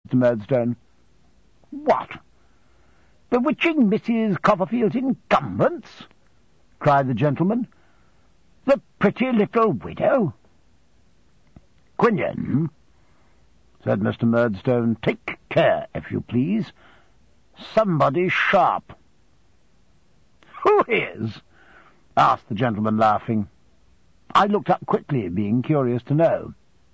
Murdstone. "What? Bewitching Mrs. Copperfield's incumbents?" cried the gentleman. "The pretty little widow?" "Quinion," said Mr. Murdstone, "take care, if you please. Somebody's sharp." "Who is?" asked the gentleman, laughing. I looked up quickly, being curious to know.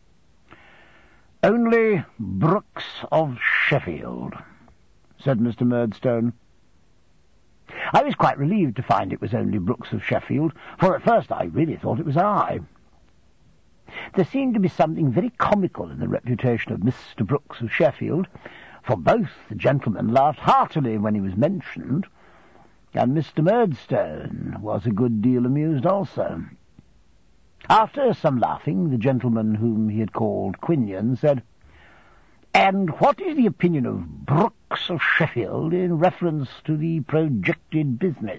"Only Brooks of Sheffield," said Mr. Murdstone. I was quite relieved to find it was only Brooks of Sheffield, for at first I really thought it was I. There seemed to be something very comical in the reputation of Mr. Brooks of Sheffield, for both the gentlemen laughed heartily when he was mentioned, and Mr. Murdstone was a good deal amused also. After some laughing, the gentleman whom he had called Quinion said, "And what is the opinion of Brooks of Sheffield in reference to the projected business?"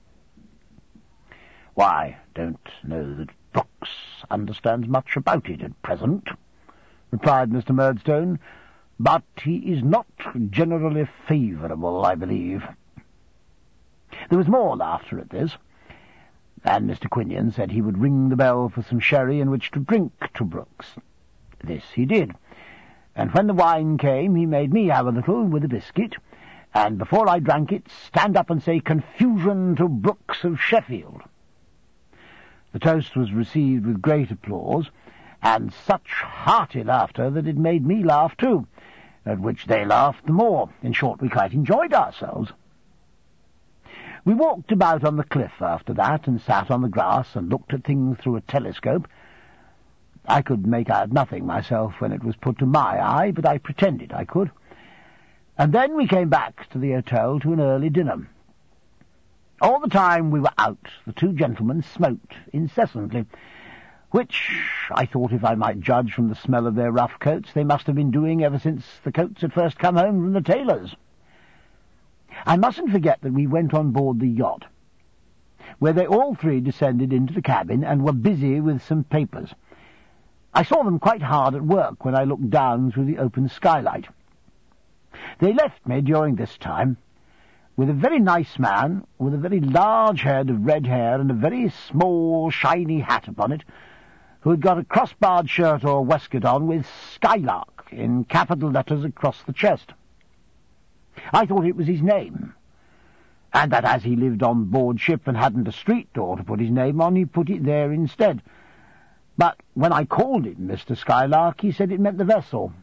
"Why, don't know that Brooks understands much about it at present," replied Mr. Murdstone, "but he is not generally favourable, I believe." There was more laughter at this, and Mr. Quinion said he would ring the bell for some sherry in which to drink to Brooks. This he did, and when the wine came he made me have a little with a biscuit, and before I drank it stand up and say, "Confusion to Brooks of Sheffield." The toast was received with great applause, and such hearty laughter that it made me laugh too, at which they laughed the more. In short, we quite enjoyed ourselves. We walked about on the cliff after that, and sat on the grass and looked at things through a telescope. I could make out nothing myself when it was put to my eye, but I pretended I could. And then we came back to the hotel to an early dinner. All the time we were out, the two gentlemen smoked incessantly, which I thought, if I might judge from the smell of their rough coats, they must have been doing ever since the coats had first come home from the tailor's. I mustn't forget that we went on board the yacht, where they all three descended into the cabin and were busy with some papers. I saw them quite hard at work when I looked down through the open skylight. They left me during this time with a very nice man, with a very large head of red hair and a very small, shiny hat upon it, who had got a cross-barred shirt or waistcoat on with Skylark in capital letters across the chest. I thought it was his name, and that as he lived on board ship and hadn't a street door to put his name on, he put it there instead. But when I called him Mr. Skylark, he said it meant the vessel.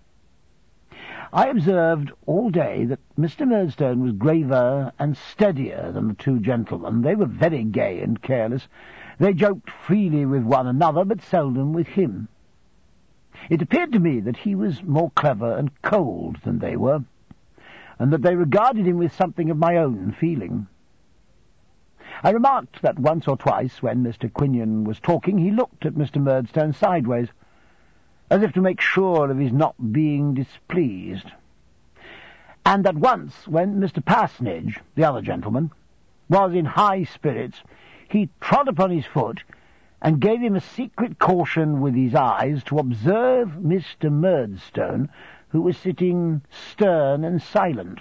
I observed all day that Mr. Murdstone was graver and steadier than the two gentlemen. They were very gay and careless. They joked freely with one another, but seldom with him. It appeared to me that he was more clever and cold than they were, and that they regarded him with something of my own feeling. I remarked that once or twice, when Mr. Quinion was talking, he looked at Mr. Murdstone sideways, as if to make sure of his not being displeased, and that once, when Mr. Parsonage, the other gentleman, was in high spirits, he trod upon his foot and gave him a secret caution with his eyes to observe Mr. Murdstone, who was sitting stern and silent.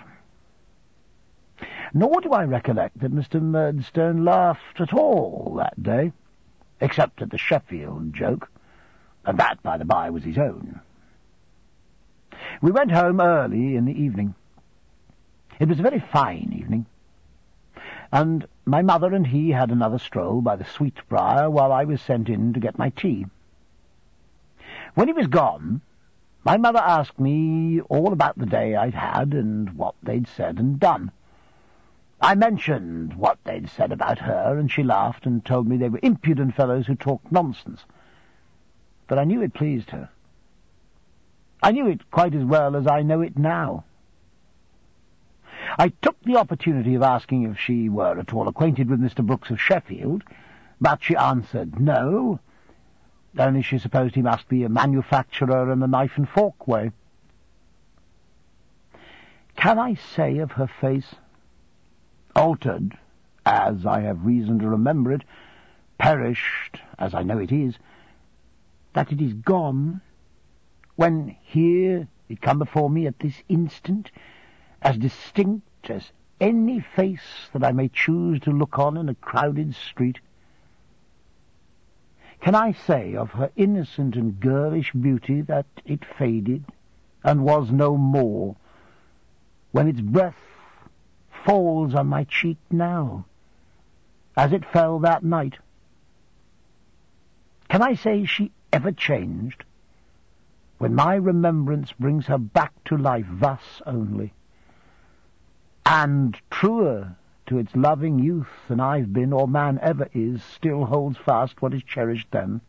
Nor do I recollect that Mr. Murdstone laughed at all that day, except at the Sheffield joke, and that, by the by, was his own. We went home early in the evening. It was a very fine evening, and my mother and he had another stroll by the Sweetbriar while I was sent in to get my tea. When he was gone, my mother asked me all about the day I'd had and what they'd said and done. I mentioned what they'd said about her, and she laughed and told me they were impudent fellows who talked nonsense. But I knew it pleased her. I knew it quite as well as I know it now. I took the opportunity of asking if she were at all acquainted with Mr. Brooks of Sheffield, but she answered no, only she supposed he must be a manufacturer in the knife and fork way. Can I say of her face, altered, as I have reason to remember it, perished, as I know it is, that it is gone, when here It come before me at this instant, as distinct as any face that I may choose to look on in a crowded street. Can I say of her innocent and girlish beauty that it faded, and was no more, when its breath falls on my cheek now, as it fell that night? Can I say she ever changed, when my remembrance brings her back to life thus only, and truer to its loving youth than I've been, or man ever is, still holds fast what is cherished then?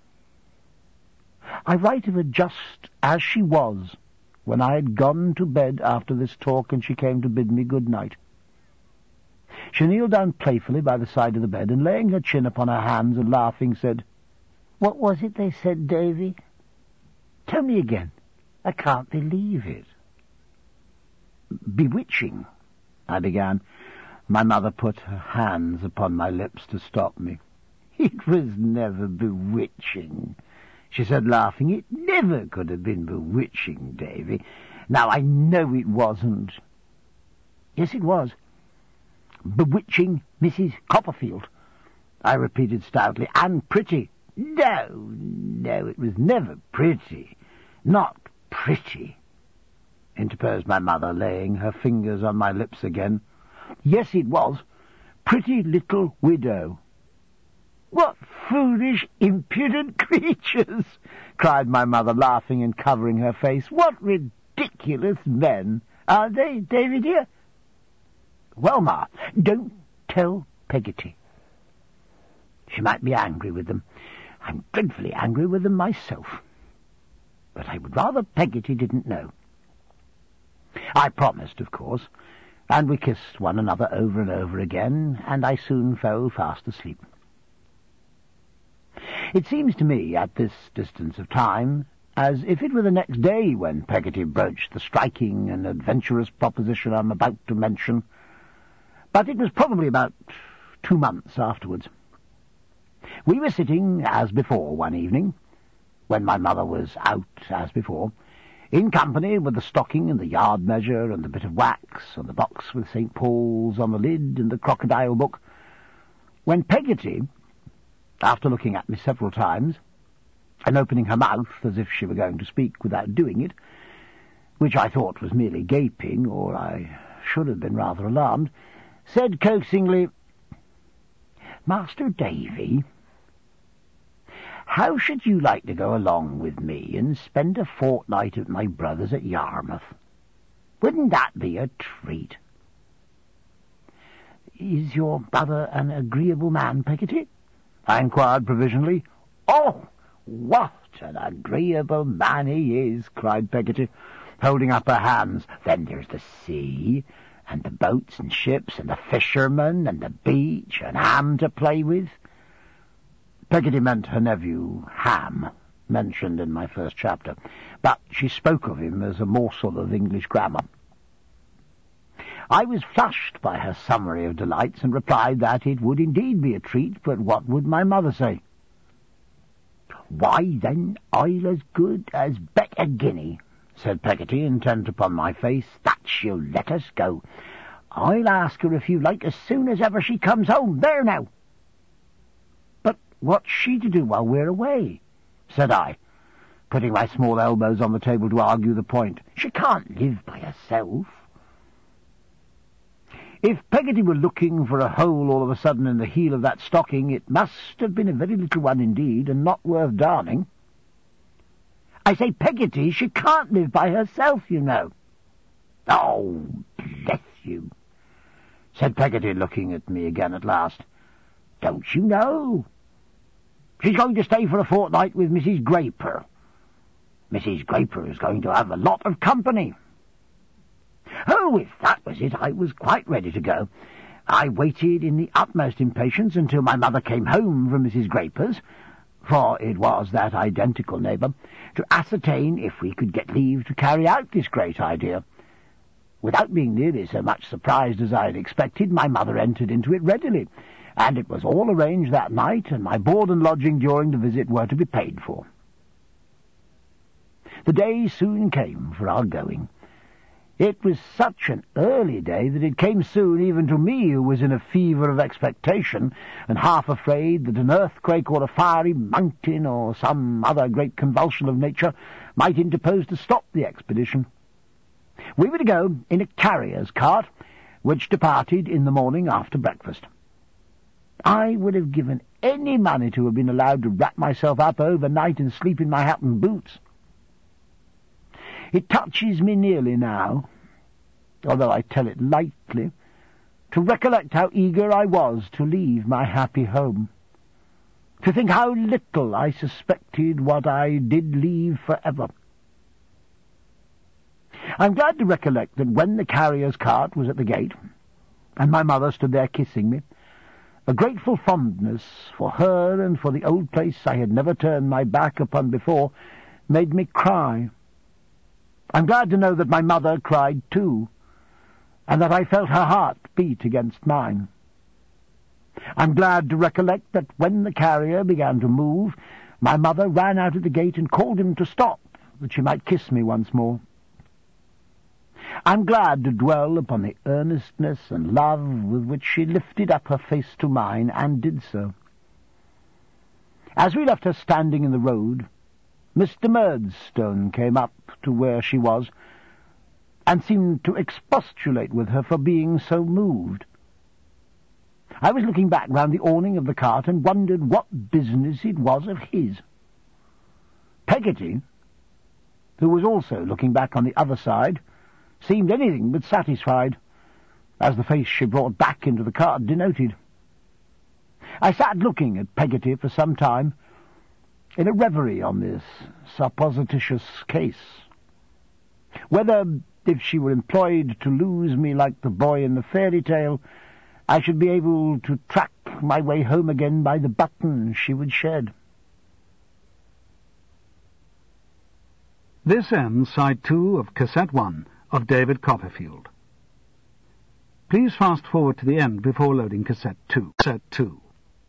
I write of her just as she was when I had gone to bed after this talk and she came to bid me good night. She kneeled down playfully by the side of the bed, and laying her chin upon her hands and laughing, said, "What was it they said, Davy? Tell me again. I can't believe it." "Bewitching," I began. My mother put her hands upon my lips to stop me. "It was never bewitching," she said, laughing. "It never could have been bewitching, Davy. Now, I know it wasn't." "Yes, it was. Bewitching Mrs. Copperfield," I repeated stoutly, "and pretty." No, it was never pretty. Not pretty," interposed my mother, laying her fingers on my lips again. "Yes, it was. Pretty little widow." "What foolish, impudent creatures!" cried my mother, laughing and covering her face. "What ridiculous men! Aren't they, Davy dear?" "Well, Ma, don't tell Peggotty. She might be angry with them. I'm dreadfully angry with them myself. But I would rather Peggotty didn't know." I promised, of course, and we kissed one another over and over again, and I soon fell fast asleep. It seems to me, at this distance of time, as if it were the next day when Peggotty broached the striking and adventurous proposition I'm about to mention, but it was probably about 2 months afterwards. We were sitting, as before, one evening, when my mother was out, as before, in company with the stocking and the yard measure and the bit of wax and the box with St. Paul's on the lid and the crocodile book, when Peggotty, after looking at me several times and opening her mouth as if she were going to speak without doing it, which I thought was merely gaping, or I should have been rather alarmed, said coaxingly, "Master Davy, how should you like to go along with me and spend a fortnight at my brother's at Yarmouth? Wouldn't that be a treat?" "Is your brother an agreeable man, Peggotty?" I inquired provisionally. "Oh, what an agreeable man he is!" cried Peggotty, holding up her hands. "Then there's the sea, and the boats and ships, and the fishermen, and the beach, and Ham to play with." Peggotty meant her nephew Ham, mentioned in my first chapter, but she spoke of him as a morsel of English grammar. I was flushed by her summary of delights, and replied that it would indeed be a treat, but what would my mother say? "Why, then, I'll as good as bet a guinea," said Peggotty, intent upon my face, "that she'll let us go. I'll ask her, if you like, as soon as ever she comes home. There now." "But what's she to do while we're away?" said I, putting my small elbows on the table to argue the point. "She can't live by herself." If Peggotty were looking for a hole all of a sudden in the heel of that stocking, it must have been a very little one indeed, and not worth darning. "I say, Peggotty, she can't live by herself, you know." "Oh, bless you," said Peggotty, looking at me again at last. "Don't you know? She's going to stay for a fortnight with Mrs. Graper. Mrs. Graper is going to have a lot of company." Oh, if that was it, I was quite ready to go. I waited in the utmost impatience until my mother came home from Mrs. Graper's, for it was that identical neighbour, to ascertain if we could get leave to carry out this great idea. Without being nearly so much surprised as I had expected, my mother entered into it readily, and it was all arranged that night, and my board and lodging during the visit were to be paid for. The day soon came for our going. It was such an early day that it came soon even to me, who was in a fever of expectation, and half afraid that an earthquake or a fiery mountain or some other great convulsion of nature might interpose to stop the expedition. We were to go in a carrier's cart, which departed in the morning after breakfast. I would have given any money to have been allowed to wrap myself up overnight and sleep in my hat and boots. It touches me nearly now, although I tell it lightly, to recollect how eager I was to leave my happy home, to think how little I suspected what I did leave forever. I'm glad to recollect that when the carrier's cart was at the gate, and my mother stood there kissing me, a grateful fondness for her and for the old place I had never turned my back upon before made me cry. I'm glad to know that my mother cried too, and that I felt her heart beat against mine. I'm glad to recollect that when the carrier began to move, my mother ran out of the gate and called him to stop, that she might kiss me once more. I'm glad to dwell upon the earnestness and love with which she lifted up her face to mine, and did so. As we left her standing in the road, Mr. Murdstone came up to where she was, and seemed to expostulate with her for being so moved. I was looking back round the awning of the cart, and wondered what business it was of his. Peggotty, who was also looking back on the other side, seemed anything but satisfied, as the face she brought back into the cart denoted. I sat looking at Peggotty for some time, in a reverie on this supposititious case. Whether, if she were employed to lose me like the boy in the fairy tale, I should be able to track my way home again by the button she would shed. This ends Side 2 of Cassette 1 of David Copperfield. Please fast forward to the end before loading Cassette 2. Cassette 2.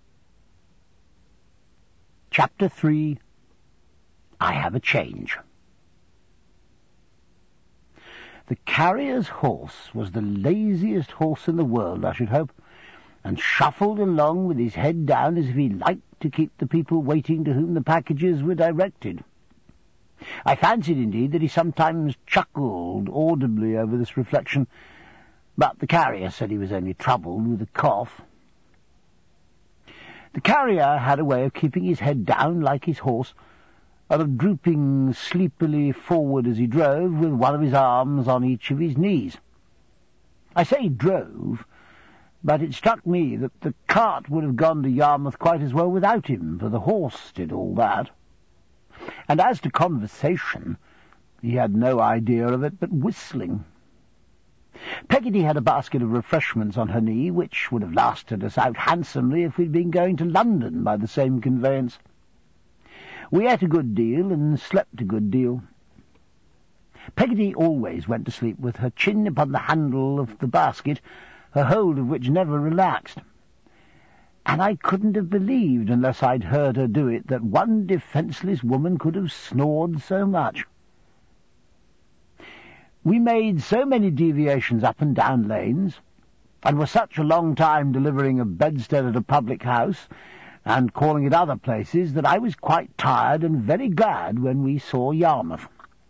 Chapter 3. I Have a Change. The carrier's horse was the laziest horse in the world, I should hope, and shuffled along with his head down as if he liked to keep the people waiting to whom the packages were directed. I fancied, indeed, that he sometimes chuckled audibly over this reflection, but the carrier said he was only troubled with a cough. The carrier had a way of keeping his head down like his horse, and of drooping sleepily forward as he drove, with one of his arms on each of his knees. I say drove, but it struck me that the cart would have gone to Yarmouth quite as well without him, for the horse did all that. And as to conversation, he had no idea of it but whistling. Peggotty had a basket of refreshments on her knee, which would have lasted us out handsomely if we'd been going to London by the same conveyance. We ate a good deal and slept a good deal. Peggotty always went to sleep with her chin upon the handle of the basket, her hold of which never relaxed. And I couldn't have believed, unless I'd heard her do it, that one defenceless woman could have snored so much. We made so many deviations up and down lanes, and were such a long time delivering a bedstead at a public house, and calling at other places, that I was quite tired and very glad when we saw Yarmouth.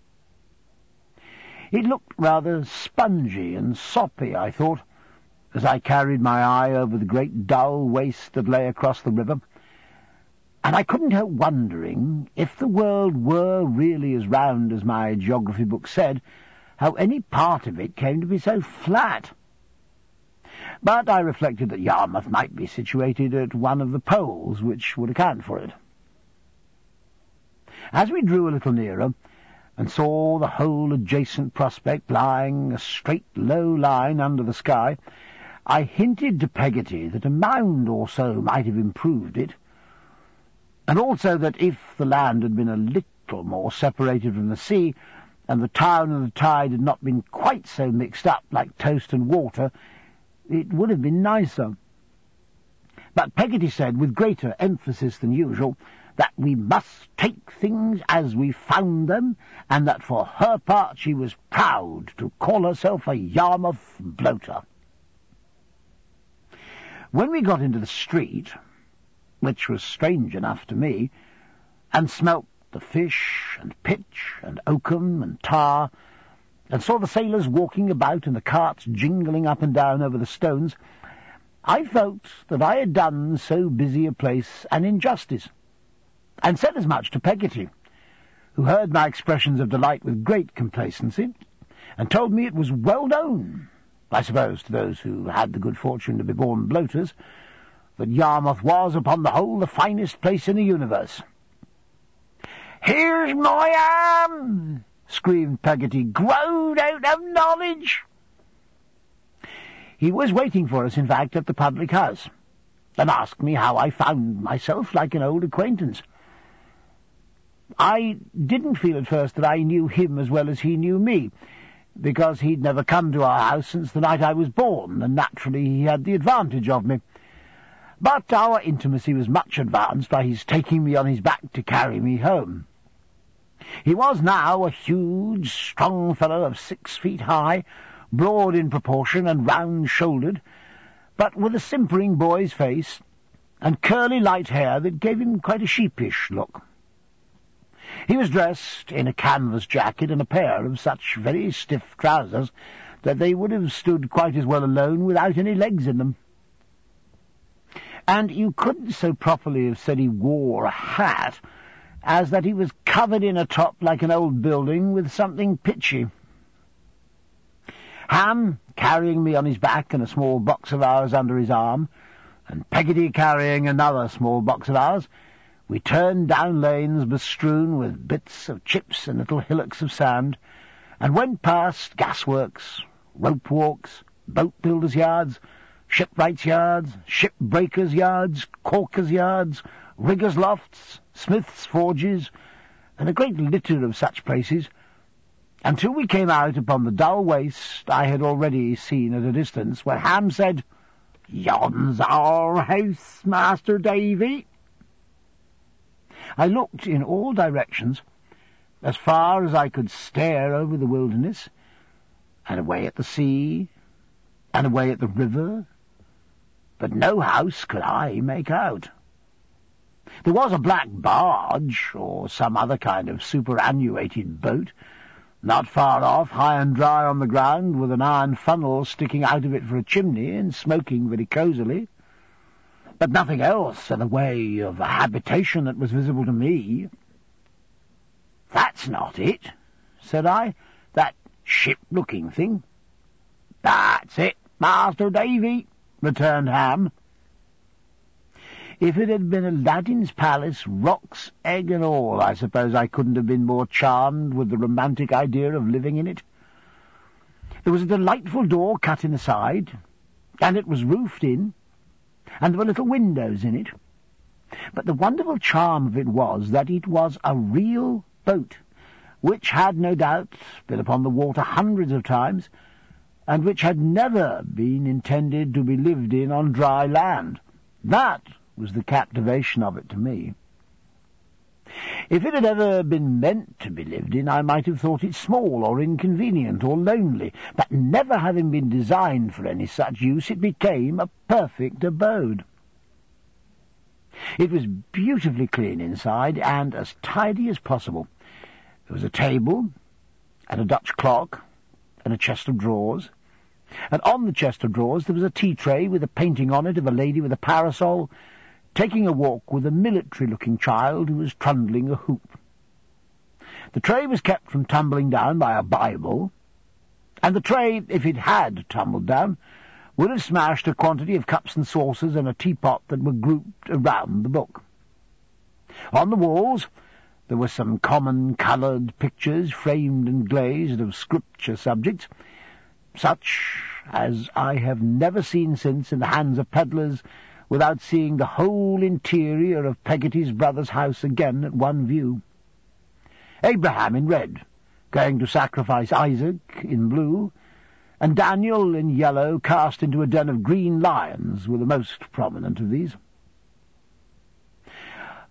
It looked rather spongy and soppy, I thought, as I carried my eye over the great dull waste that lay across the river, and I couldn't help wondering, if the world were really as round as my geography book said, how any part of it came to be so flat. But I reflected that Yarmouth might be situated at one of the poles, which would account for it. As we drew a little nearer, and saw the whole adjacent prospect lying a straight low line under the sky, I hinted to Peggotty that a mound or so might have improved it, and also that if the land had been a little more separated from the sea, and the town and the tide had not been quite so mixed up like toast and water, it would have been nicer. But Peggotty said, with greater emphasis than usual, that we must take things as we found them, and that for her part she was proud to call herself a Yarmouth bloater. When we got into the street, which was strange enough to me, and smelt the fish and pitch and oakum and tar, and saw the sailors walking about and the carts jingling up and down over the stones, I felt that I had done so busy a place an injustice, and said as much to Peggotty, who heard my expressions of delight with great complacency, and told me it was well known, I suppose to those who had the good fortune to be born bloaters, that Yarmouth was, upon the whole, the finest place in the universe. "Here's my arm!" screamed Peggotty, "growed out of knowledge!" He was waiting for us, in fact, at the public house, and asked me how I found myself, like an old acquaintance. I didn't feel at first that I knew him as well as he knew me, because he'd never come to our house since the night I was born, and naturally he had the advantage of me. But our intimacy was much advanced by his taking me on his back to carry me home. He was now a huge, strong fellow of 6 feet high, broad in proportion and round-shouldered, but with a simpering boy's face, and curly light hair that gave him quite a sheepish look. He was dressed in a canvas jacket and a pair of such very stiff trousers that they would have stood quite as well alone without any legs in them. And you couldn't so properly have said he wore a hat as that he was covered in a top like an old building with something pitchy. Ham, carrying me on his back and a small box of ours under his arm, and Peggotty carrying another small box of ours, we turned down lanes bestrewn with bits of chips and little hillocks of sand, and went past gasworks, rope walks, boat builders' yards, shipwrights' yards, ship breakers' yards, caulkers' yards, riggers' lofts, smiths' forges, and a great litter of such places, until we came out upon the dull waste I had already seen at a distance, where Ham said, "Yon's our house, Master Davy." I looked in all directions, as far as I could stare over the wilderness, and away at the sea, and away at the river, but no house could I make out. There was a black barge, or some other kind of superannuated boat, not far off, high and dry on the ground, with an iron funnel sticking out of it for a chimney, and smoking very cosily, but nothing else in the way of a habitation that was visible to me. "That's not it," said I, "that ship-looking thing." "That's it, Master Davy," returned Ham. If it had been Aladdin's palace, roc's egg and all, I suppose I couldn't have been more charmed with the romantic idea of living in it. There was a delightful door cut in the side, and it was roofed in, and there were little windows in it. But the wonderful charm of it was that it was a real boat, which had no doubt been upon the water hundreds of times, and which had never been intended to be lived in on dry land. That was the captivation of it to me. If it had ever been meant to be lived in, I might have thought it small or inconvenient or lonely, but never having been designed for any such use, it became a perfect abode. It was beautifully clean inside, and as tidy as possible. There was a table, and a Dutch clock, and a chest of drawers, and on the chest of drawers there was a tea-tray with a painting on it of a lady with a parasol, taking a walk with a military-looking child who was trundling a hoop. The tray was kept from tumbling down by a Bible, and the tray, if it had tumbled down, would have smashed a quantity of cups and saucers and a teapot that were grouped around the book. On the walls there were some common coloured pictures, framed and glazed, of Scripture subjects, such as I have never seen since in the hands of pedlars, without seeing the whole interior of Peggotty's brother's house again at one view. Abraham in red, going to sacrifice Isaac in blue, and Daniel in yellow cast into a den of green lions were the most prominent of these.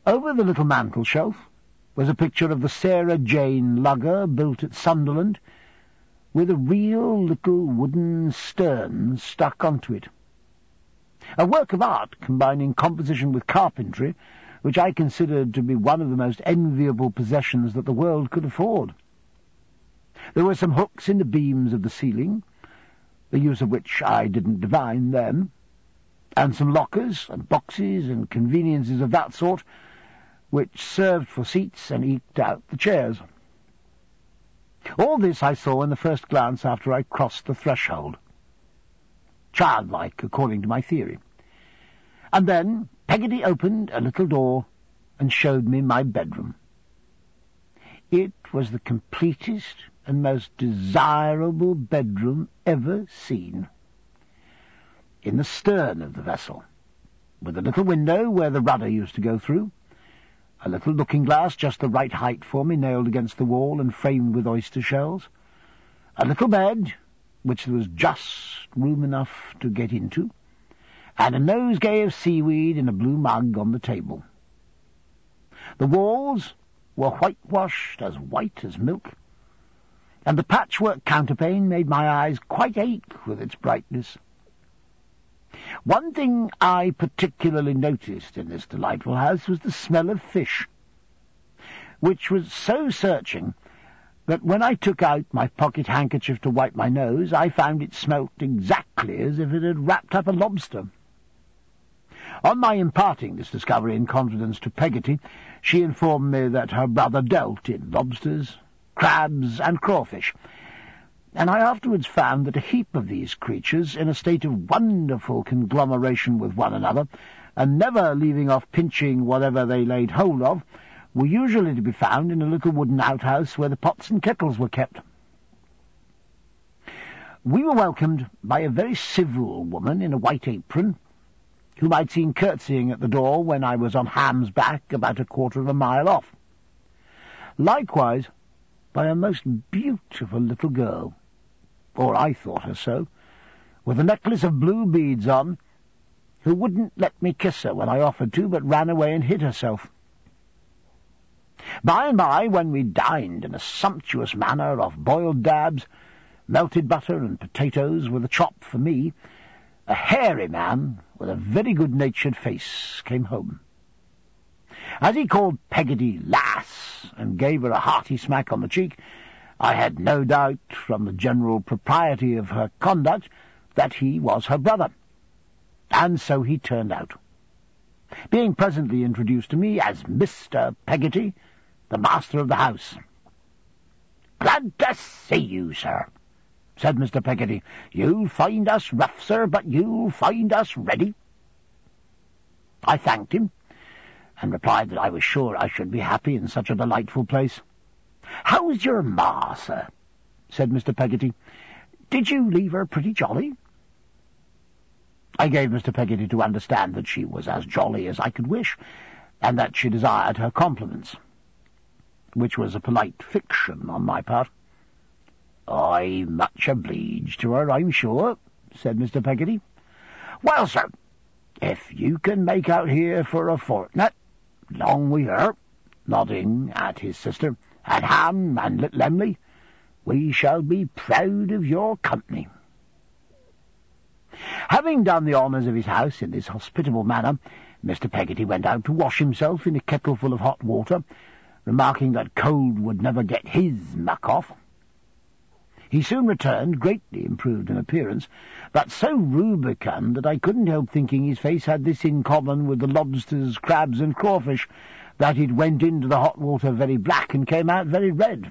Over the little mantel-shelf was a picture of the Sarah Jane lugger built at Sunderland, with a real little wooden stern stuck onto it. A work of art combining composition with carpentry, which I considered to be one of the most enviable possessions that the world could afford. There were some hooks in the beams of the ceiling, the use of which I didn't divine then, and some lockers and boxes and conveniences of that sort, which served for seats and eked out the chairs. All this I saw in the first glance after I crossed the threshold. Childlike, according to my theory. And then Peggotty opened a little door and showed me my bedroom. It was the completest and most desirable bedroom ever seen. In the stern of the vessel, with a little window where the rudder used to go through, a little looking-glass just the right height for me, nailed against the wall and framed with oyster shells, a little bed, which there was just room enough to get into, and a nosegay of seaweed in a blue mug on the table. The walls were whitewashed as white as milk, and the patchwork counterpane made my eyes quite ache with its brightness. One thing I particularly noticed in this delightful house was the smell of fish, which was so searching that when I took out my pocket handkerchief to wipe my nose, I found it smelt exactly as if it had wrapped up a lobster. On my imparting this discovery in confidence to Peggotty, she informed me that her brother dealt in lobsters, crabs, and crawfish, and I afterwards found that a heap of these creatures, in a state of wonderful conglomeration with one another, and never leaving off pinching whatever they laid hold of, were usually to be found in a little wooden outhouse where the pots and kettles were kept. We were welcomed by a very civil woman in a white apron, whom I'd seen curtsying at the door when I was on Ham's Back about a quarter of a mile off. Likewise by a most beautiful little girl, or I thought her so, with a necklace of blue beads on, who wouldn't let me kiss her when I offered to, but ran away and hid herself. By and by, when we dined in a sumptuous manner off boiled dabs, melted butter and potatoes with a chop for me, a hairy man with a very good-natured face came home. As he called Peggotty lass and gave her a hearty smack on the cheek, I had no doubt, from the general propriety of her conduct, that he was her brother. And so he turned out, being presently introduced to me as Mr. Peggotty, the master of the house. "Glad to see you, sir," said Mr. Peggotty. "You'll find us rough, sir, but you'll find us ready." I thanked him, and replied that I was sure I should be happy in such a delightful place. "How's your ma, sir?" said Mr. Peggotty. "Did you leave her pretty jolly?" I gave Mr. Peggotty to understand that she was as jolly as I could wish, and that she desired her compliments, which was a polite fiction on my part. "I'm much obliged to her, I'm sure," said Mr. Peggotty. "Well, sir, if you can make out here for a fortnight, long with her," nodding at his sister, "and Ham and little Em'ly, we shall be proud of your company." Having done the honours of his house in this hospitable manner, Mr. Peggotty went out to wash himself in a kettleful of hot water, remarking that cold would never get his muck off. He soon returned, greatly improved in appearance, but so rubicund that I couldn't help thinking his face had this in common with the lobsters, crabs, and crawfish, that it went into the hot water very black and came out very red.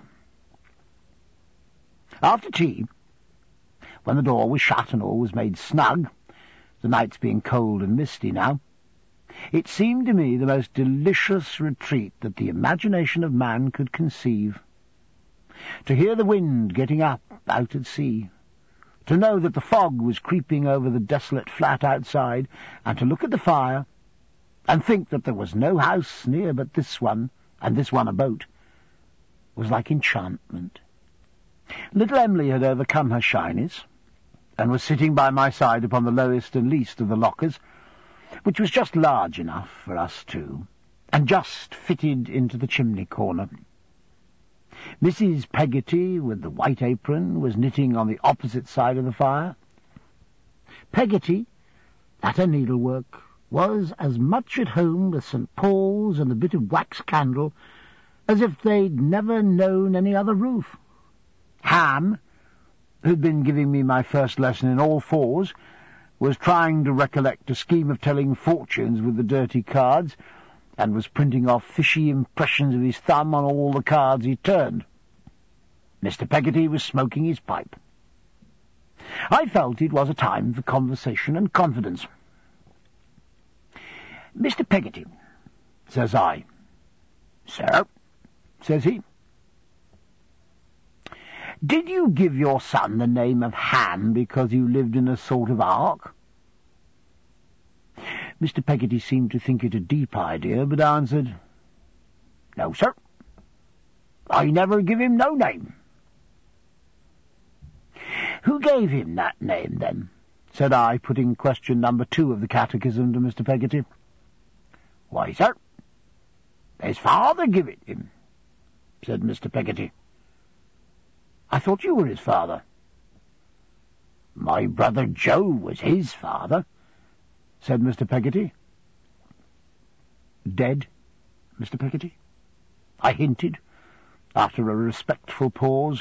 After tea, when the door was shut and all was made snug, the nights being cold and misty now, it seemed to me the most delicious retreat that the imagination of man could conceive. To hear the wind getting up out at sea, to know that the fog was creeping over the desolate flat outside, and to look at the fire, and think that there was no house near but this one, and this one a boat, was like enchantment. Little Em'ly had overcome her shyness, and was sitting by my side upon the lowest and least of the lockers, which was just large enough for us two, and just fitted into the chimney corner. Mrs. Peggotty, with the white apron, was knitting on the opposite side of the fire. Peggotty, at her needlework, was as much at home with St. Paul's and the bit of wax candle as if they'd never known any other roof. Ham, who'd been giving me my first lesson in all fours, was trying to recollect a scheme of telling fortunes with the dirty cards, and was printing off fishy impressions of his thumb on all the cards he turned. Mr. Peggotty was smoking his pipe. I felt it was a time for conversation and confidence. "Mr. Peggotty," says I. "Sir," says he. "Did you give your son the name of Ham because you lived in a sort of ark?" Mr. Peggotty seemed to think it a deep idea, but answered, "No, sir. I never give him no name." "Who gave him that name, then?" said I, putting question number 2 of the catechism to Mr. Peggotty. "Why, sir, his father give it him," said Mr. Peggotty. "I thought you were his father." "My brother Joe was his father," said Mr. Peggotty. "Dead, Mr. Peggotty?" I hinted, after a respectful pause.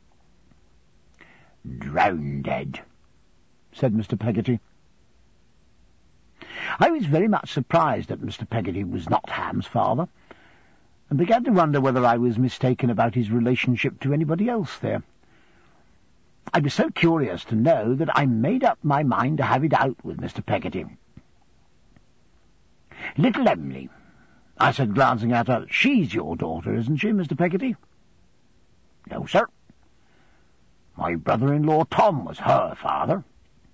"Drownded," said Mr. Peggotty. I was very much surprised that Mr. Peggotty was not Ham's father, and began to wonder whether I was mistaken about his relationship to anybody else there. I was so curious to know that I made up my mind to have it out with Mr. Peggotty. "Little Em'ly," I said, glancing at her, "she's your daughter, isn't she, Mr. Peggotty?" "No, sir. My brother-in-law Tom was her father."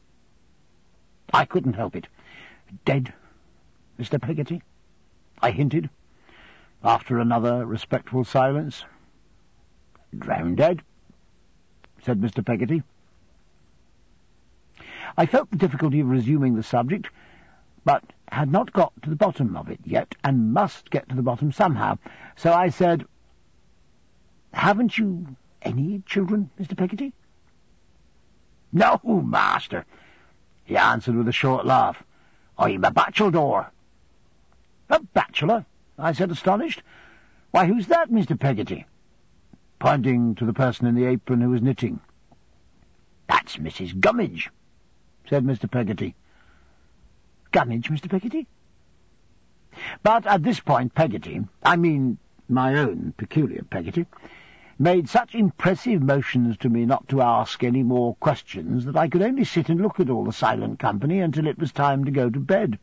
I couldn't help it. "Dead, Mr. Peggotty?" I hinted, after another respectful silence. "Drownded," said Mr. Peggotty. I felt the difficulty of resuming the subject, but had not got to the bottom of it yet, and must get to the bottom somehow. So I said, "Haven't you any children, Mr. Peggotty?" "No, master," he answered with a short laugh. "I'm a bachelor." "A bachelor?" I said, astonished. "Why, who's that, Mr. Peggotty?" Pointing to the person in the apron who was knitting. "That's Mrs. Gummidge," said Mr. Peggotty. "Gummidge, Mr. Peggotty?" But at this point Peggotty, I mean my own peculiar Peggotty, made such impressive motions to me not to ask any more questions that I could only sit and look at all the silent company until it was time to go to bed.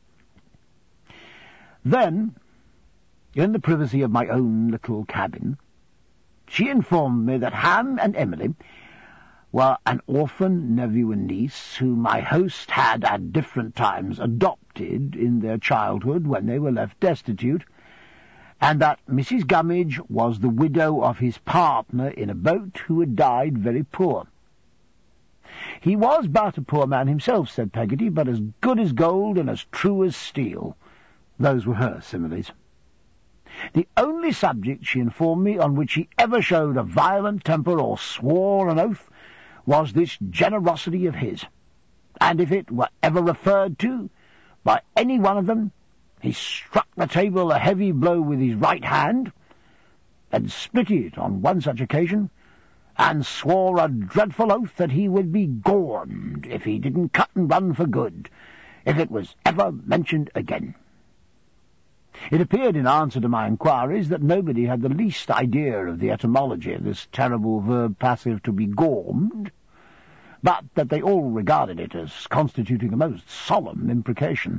Then, in the privacy of my own little cabin, she informed me that Ham and Emily were an orphan nephew and niece whom my host had at different times adopted in their childhood when they were left destitute, and that Mrs. Gummidge was the widow of his partner in a boat who had died very poor. He was but a poor man himself, said Peggotty, but as good as gold and as true as steel. Those were her similes. The only subject, she informed me, on which he ever showed a violent temper or swore an oath was this generosity of his, and if it were ever referred to by any one of them, he struck the table a heavy blow with his right hand, and split it on one such occasion, and swore a dreadful oath that he would be gormed if he didn't cut and run for good, if it was ever mentioned again. It appeared in answer to my inquiries that nobody had the least idea of the etymology of this terrible verb passive to be gormed, but that they all regarded it as constituting a most solemn imprecation.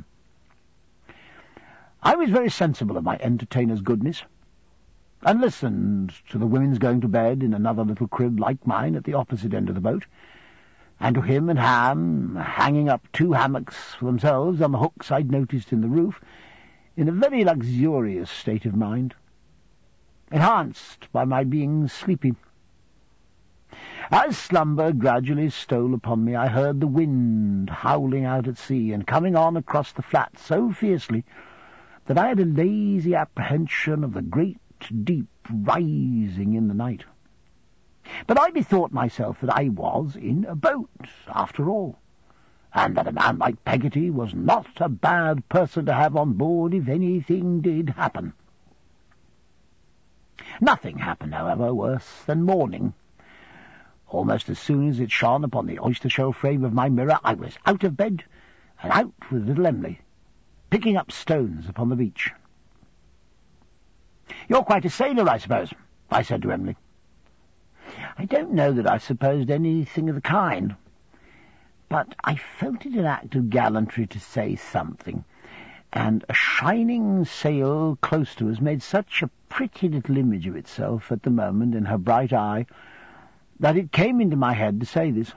I was very sensible of my entertainer's goodness, and listened to the women's going to bed in another little crib like mine at the opposite end of the boat, and to him and Ham hanging up 2 hammocks for themselves on the hooks I'd noticed in the roof, in a very luxurious state of mind, enhanced by my being sleepy. As slumber gradually stole upon me, I heard the wind howling out at sea and coming on across the flat so fiercely that I had a lazy apprehension of the great deep rising in the night. But I bethought myself that I was in a boat, after all, and that a man like Peggotty was not a bad person to have on board if anything did happen. Nothing happened, however, worse than morning. Almost as soon as it shone upon the oyster-shell frame of my mirror, I was out of bed and out with little Emily, picking up stones upon the beach. "You're quite a sailor, I suppose," I said to Emily. I don't know that I supposed anything of the kind, but I felt it an act of gallantry to say something, and a shining sail close to us made such a pretty little image of itself at the moment in her bright eye that it came into my head to say this.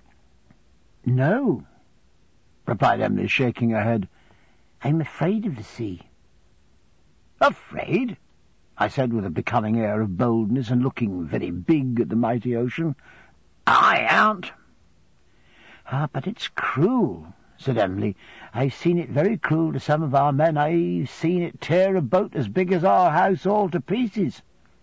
"No," replied Emily, shaking her head. "I'm afraid of the sea." "Afraid?" I said with a becoming air of boldness and looking very big at the mighty ocean. "I aren't." "Ah, but it's cruel," said Emily. "I've seen it very cruel to some of our men. I've seen it tear a boat as big as our house all to pieces."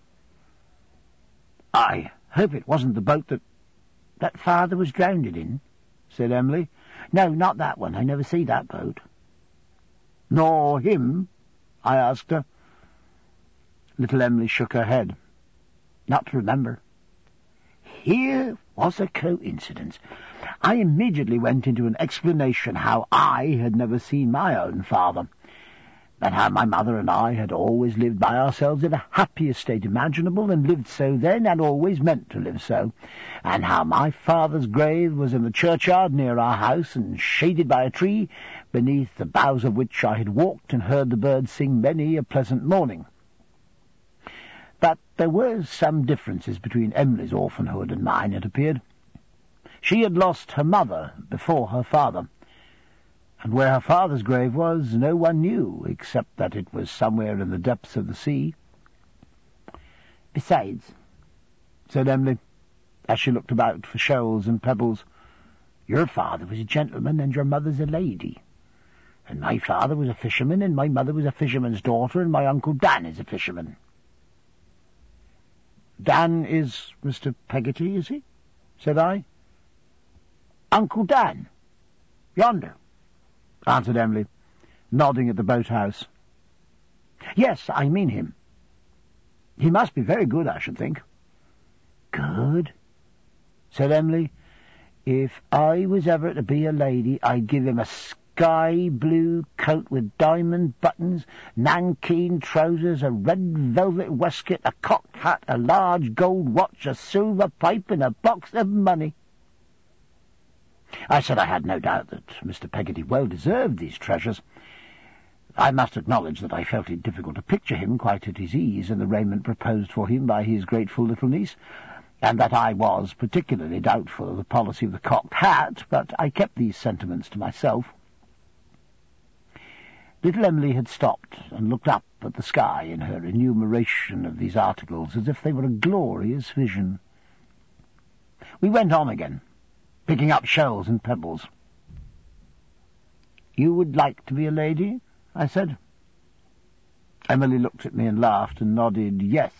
"I hope it wasn't the boat that father was drowned in," said Emily. "No, not that one. I never see that boat." "Nor him?" I asked her. Little Emily shook her head. "Not to remember." Here was a coincidence. I immediately went into an explanation how I had never seen my own father, and how my mother and I had always lived by ourselves in the happiest state imaginable, and lived so then, and always meant to live so, and how my father's grave was in the churchyard near our house, and shaded by a tree, beneath the boughs of which I had walked and heard the birds sing many a pleasant morning. But there were some differences between Emily's orphanhood and mine, it appeared. She had lost her mother before her father, and where her father's grave was no one knew, except that it was somewhere in the depths of the sea. "Besides," said Emily, as she looked about for shells and pebbles, "your father was a gentleman and your mother's a lady, and my father was a fisherman and my mother was a fisherman's daughter, and my Uncle Dan is a fisherman." "Dan is Mr. Peggotty, is he?" said I. "Uncle Dan, yonder," answered Emily, nodding at the boathouse. "Yes, I mean him. He must be very good, I should think." "Good?" said Emily. "If I was ever to be a lady, I'd give him a sky-blue coat with diamond buttons, nankeen trousers, a red velvet waistcoat, a cocked hat, a large gold watch, a silver pipe, and a box of money." I said I had no doubt that Mr. Peggotty well deserved these treasures. I must acknowledge that I felt it difficult to picture him quite at his ease in the raiment proposed for him by his grateful little niece, and that I was particularly doubtful of the policy of the cocked hat, but I kept these sentiments to myself. Little Emily had stopped and looked up at the sky in her enumeration of these articles as if they were a glorious vision. We went on again, picking up shells and pebbles. "You would like to be a lady?" I said. Emily looked at me and laughed and nodded yes.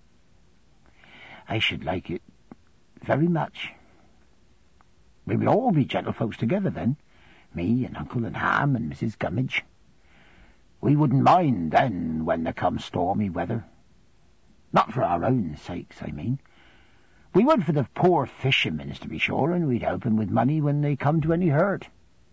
"I should like it very much. We would all be gentlefolks together then, me and Uncle and Ham and Mrs. Gummidge. We wouldn't mind then when there comes stormy weather. Not for our own sakes, I mean. We would for the poor fishermen's, to be sure, and we'd help 'em with money when they come to any hurt."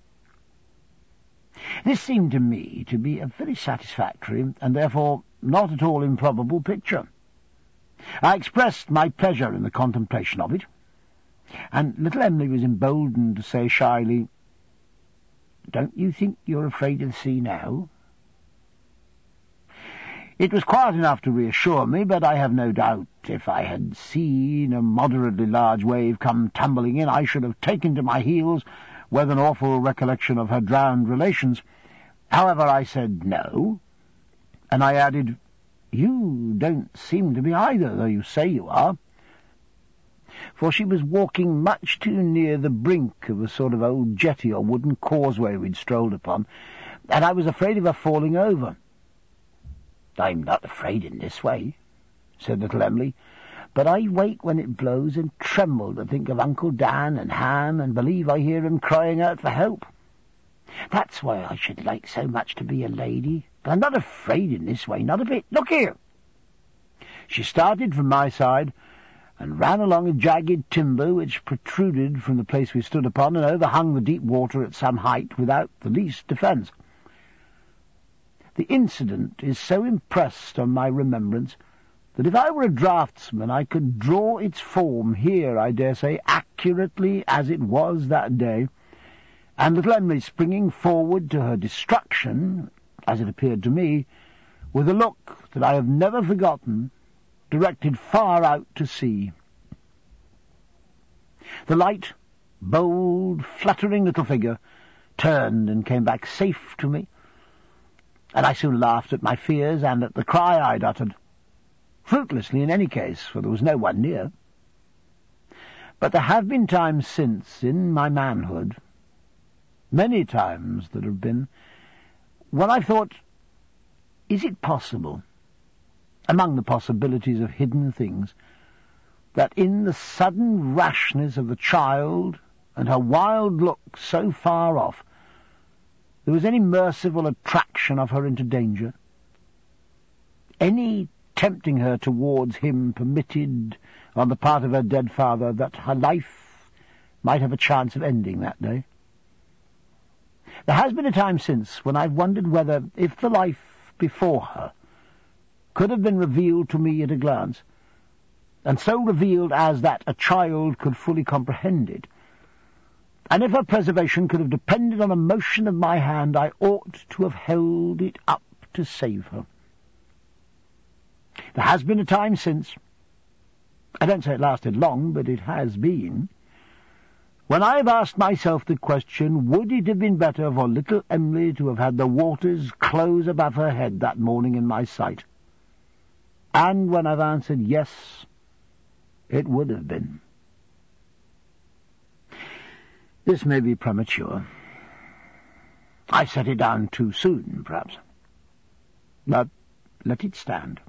This seemed to me to be a very satisfactory, and therefore not at all improbable picture. I expressed my pleasure in the contemplation of it, and little Emily was emboldened to say shyly, "Don't you think you're afraid of the sea now?" It was quiet enough to reassure me, but I have no doubt if I had seen a moderately large wave come tumbling in, I should have taken to my heels with an awful recollection of her drowned relations. However, I said no, and I added, "You don't seem to be either, though you say you are," for she was walking much too near the brink of a sort of old jetty or wooden causeway we'd strolled upon, and I was afraid of her falling over. "I'm not afraid in this way," said little Emily, "but I wake when it blows and tremble to think of Uncle Dan and Ham and believe I hear him crying out for help. That's why I should like so much to be a lady. But I'm not afraid in this way, not a bit. Look here." She started from my side and ran along a jagged timber which protruded from the place we stood upon and overhung the deep water at some height without the least defence. The incident is so impressed on my remembrance that if I were a draftsman I could draw its form here, I dare say, accurately as it was that day, and little Emily springing forward to her destruction, as it appeared to me, with a look that I have never forgotten, directed far out to sea. The light, bold, fluttering little figure turned and came back safe to me, and I soon laughed at my fears and at the cry I'd uttered. Fruitlessly in any case, for there was no one near. But there have been times since, in my manhood, many times that have been, when I've thought, is it possible, among the possibilities of hidden things, that in the sudden rashness of the child and her wild look so far off, there was any merciful attraction of her into danger, any tempting her towards him permitted on the part of her dead father that her life might have a chance of ending that day? There has been a time since when I've wondered whether, if the life before her could have been revealed to me at a glance, and so revealed as that a child could fully comprehend it, and if her preservation could have depended on a motion of my hand, I ought to have held it up to save her. There has been a time since, I don't say it lasted long, but it has been, when I've asked myself the question, would it have been better for little Emily to have had the waters close above her head that morning in my sight? And when I've answered yes, it would have been. This may be premature. I set it down too soon, perhaps. But let it stand.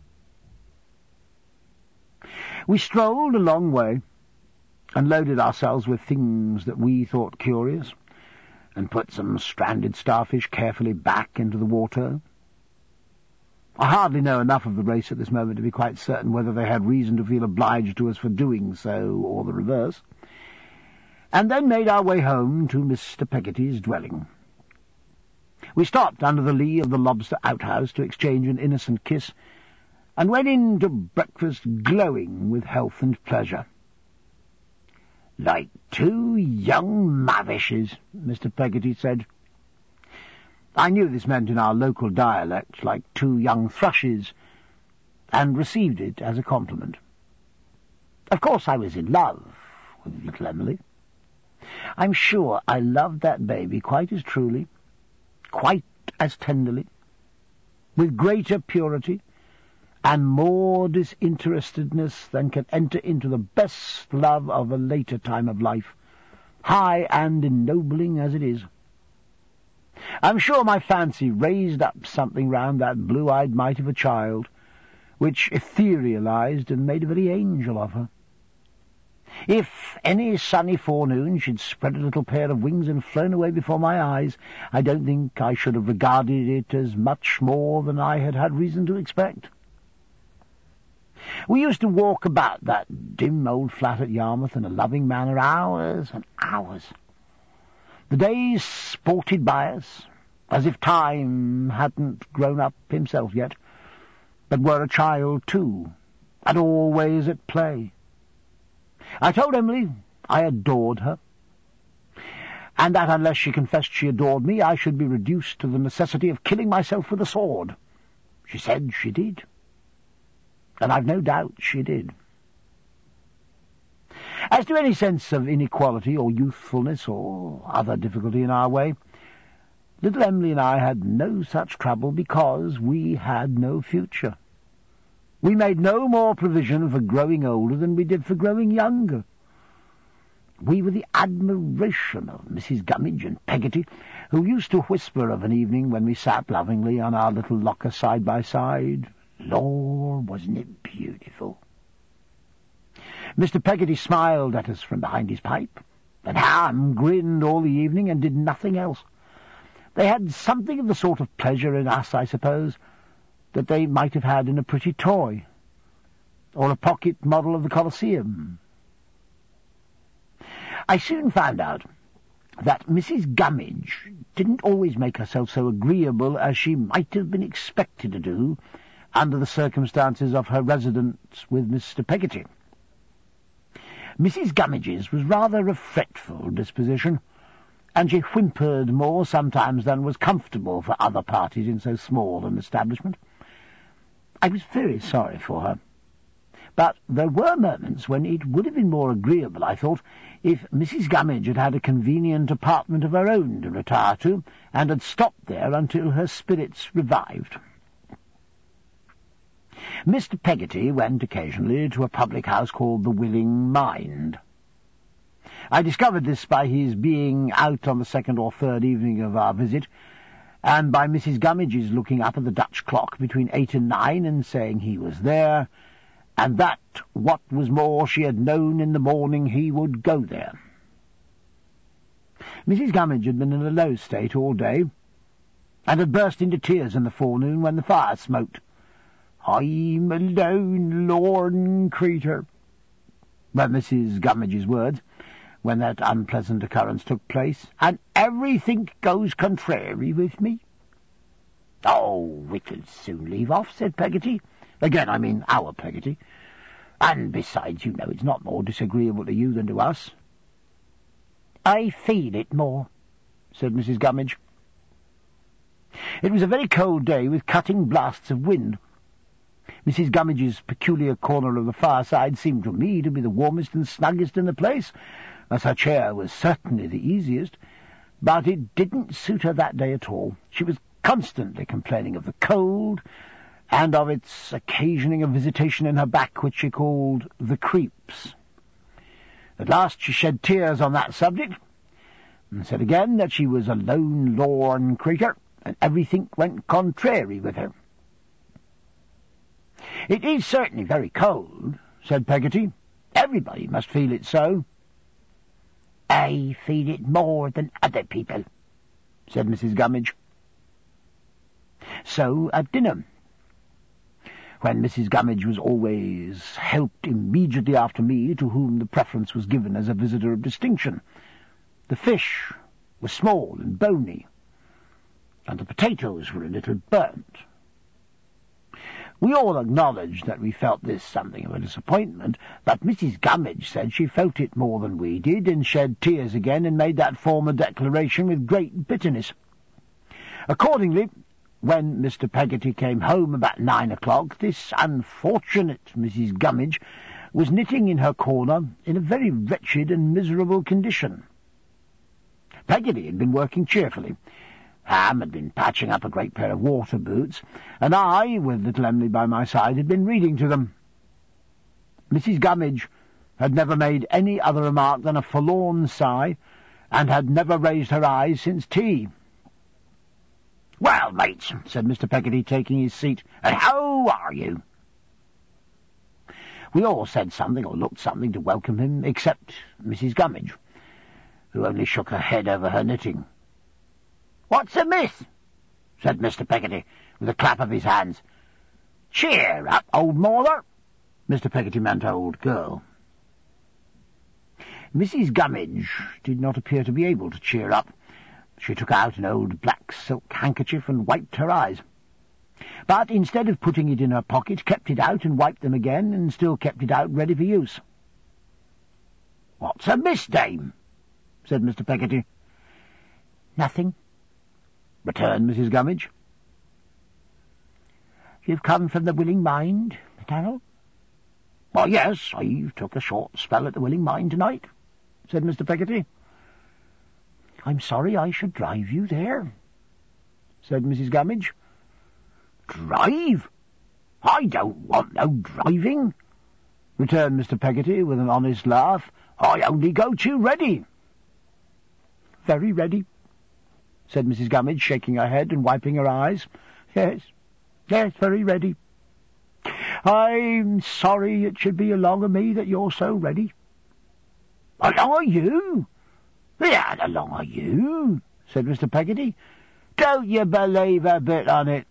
We strolled a long way, and loaded ourselves with things that we thought curious, and put some stranded starfish carefully back into the water. I hardly know enough of the race at this moment to be quite certain whether they had reason to feel obliged to us for doing so, or the reverse, and then made our way home to Mr. Peggotty's dwelling. We stopped under the lee of the lobster outhouse to exchange an innocent kiss, and went in to breakfast glowing with health and pleasure. "Like two young mavishes," Mr. Peggotty said. I knew this meant in our local dialect, like two young thrushes, and received it as a compliment. Of course I was in love with little Emily. I'm sure I loved that baby quite as truly, quite as tenderly, with greater purity, and more disinterestedness than can enter into the best love of a later time of life, high and ennobling as it is. I'm sure my fancy raised up something round that blue-eyed mite of a child, which etherealized and made a very angel of her. If any sunny forenoon she'd spread a little pair of wings and flown away before my eyes, I don't think I should have regarded it as much more than I had had reason to expect. We used to walk about that dim old flat at Yarmouth in a loving manner hours and hours. The days sported by us, as if time hadn't grown up himself yet, but were a child too, and always at play. I told Emily I adored her, and that unless she confessed she adored me, I should be reduced to the necessity of killing myself with a sword. She said she did, and I've no doubt she did. As to any sense of inequality or youthfulness or other difficulty in our way, little Emily and I had no such trouble because we had no future. We made no more provision for growing older than we did for growing younger. We were the admiration of Mrs. Gummidge and Peggotty, who used to whisper of an evening when we sat lovingly on our little locker side by side, "Lor, wasn't it beautiful?" Mr. Peggotty smiled at us from behind his pipe, and Ham grinned all the evening and did nothing else. They had something of the sort of pleasure in us, I suppose, that they might have had in a pretty toy, or a pocket model of the Colosseum. I soon found out that Mrs. Gummidge didn't always make herself so agreeable as she might have been expected to do under the circumstances of her residence with Mr. Peggotty. Mrs. Gummidge's was rather a fretful disposition, and she whimpered more sometimes than was comfortable for other parties in so small an establishment. I was very sorry for her, but there were moments when it would have been more agreeable, I thought, if Mrs. Gummidge had had a convenient apartment of her own to retire to, and had stopped there until her spirits revived. Mr. Peggotty went occasionally to a public house called the Willing Mind. I discovered this by his being out on the second or third evening of our visit, and by Mrs. Gummidge's looking up at the Dutch clock between 8 and 9 and saying he was there, and that, what was more, she had known in the morning he would go there. Mrs. Gummidge had been in a low state all day, and had burst into tears in the forenoon when the fire smoked. "I'm a lone, lorn creature," were Mrs. Gummidge's words, when that unpleasant occurrence took place, "and everything goes contrary with me." "Oh, it'll soon leave off," said Peggotty. Again, I mean our Peggotty. "And besides, you know, it's not more disagreeable to you than to us." "I feel it more," said Mrs. Gummidge. It was a very cold day with cutting blasts of wind. Mrs. Gummidge's peculiar corner of the fireside seemed to me to be the warmest and snuggest in the place, as her chair was certainly the easiest, but it didn't suit her that day at all. She was constantly complaining of the cold, and of its occasioning a visitation in her back which she called the creeps. At last she shed tears on that subject, and said again that she was a lone, lorn creature, and everything went contrary with her. "It is certainly very cold," said Peggotty. "Everybody must feel it so." "I feel it more than other people," said Mrs. Gummidge. So at dinner, when Mrs. Gummidge was always helped immediately after me, to whom the preference was given as a visitor of distinction, the fish was small and bony, and the potatoes were a little burnt. We all acknowledged that we felt this something of a disappointment, but Mrs. Gummidge said she felt it more than we did, and shed tears again, and made that former declaration with great bitterness. Accordingly, when Mr. Peggotty came home about 9 o'clock, this unfortunate Mrs. Gummidge was knitting in her corner in a very wretched and miserable condition. Peggotty had been working cheerfully. Ham had been patching up a great pair of water boots, and I, with little Emily by my side, had been reading to them. Mrs. Gummidge had never made any other remark than a forlorn sigh, and had never raised her eyes since tea. "Well, mates," said Mr. Peggotty, taking his seat, "and how are you?" We all said something or looked something to welcome him, except Mrs. Gummidge, who only shook her head over her knitting. "What's amiss?" said Mr. Peggotty, with a clap of his hands. "Cheer up, old mawther." Mr. Peggotty meant old girl. Mrs. Gummidge did not appear to be able to cheer up. She took out an old black silk handkerchief and wiped her eyes. But instead of putting it in her pocket, kept it out and wiped them again, and still kept it out ready for use. "What's amiss, dame?" said Mr. Peggotty. "Nothing," returned Mrs. Gummidge. "You've come from the Willing Mind, Darrell?" "Why, yes, I took a short spell at the Willing Mind tonight," said Mr. Peggotty. "I'm sorry I should drive you there," said Mrs. Gummidge. "Drive? I don't want no driving," returned Mr. Peggotty with an honest laugh. "I only go too ready." "Very ready," said Mrs. Gummidge, shaking her head and wiping her eyes. Yes, very ready. I'm sorry it should be along of me that you're so ready." "Along of you? Yeah, along of you," said Mr. Peggotty. "Don't you believe a bit on it?"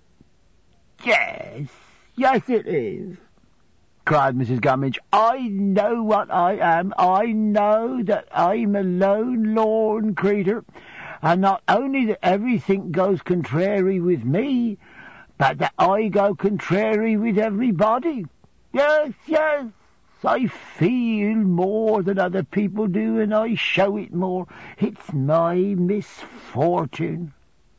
Yes it is," cried Mrs. Gummidge. "I know what I am. I know that I'm a lone, lorn creetur, and not only that everything goes contrary with me, but that I go contrary with everybody. Yes, I feel more than other people do, and I show it more. It's my misfortune."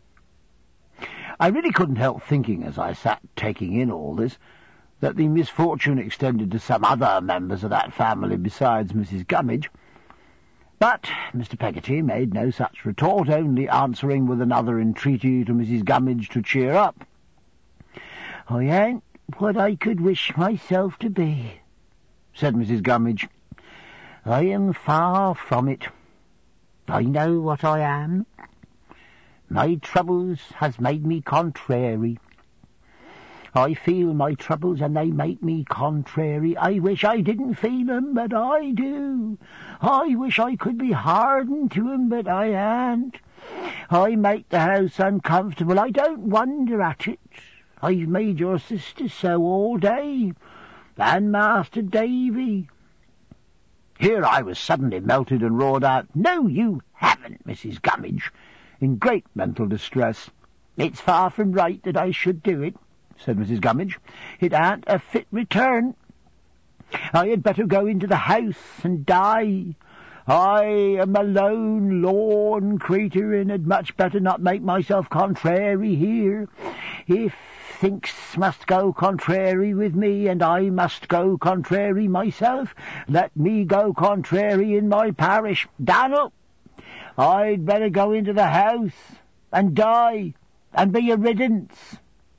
I really couldn't help thinking, as I sat taking in all this, that the misfortune extended to some other members of that family besides Mrs. Gummidge. But Mr. Peggotty made no such retort, only answering with another entreaty to Mrs. Gummidge to cheer up. "I ain't what I could wish myself to be," said Mrs. Gummidge. "I am far from it. I know what I am. My troubles has made me contrary. I feel my troubles and they make me contrary. I wish I didn't feel 'em, but I do. I wish I could be hardened to 'em, but I ain't. I make the house uncomfortable. I don't wonder at it. I've made your sister so all day, and Master Davy." Here I was suddenly melted and roared out, "No, you haven't, Mrs. Gummidge," in great mental distress. "It's far from right that I should do it," said Mrs. Gummidge. "It ain't a fit return. I had better go into the house and die. I am a lone, lorn creetur, and had much better not make myself contrary here. If thinks must go contrary with me, and I must go contrary myself, let me go contrary in my parish. Dan'l, I'd better go into the house and die and be a riddance."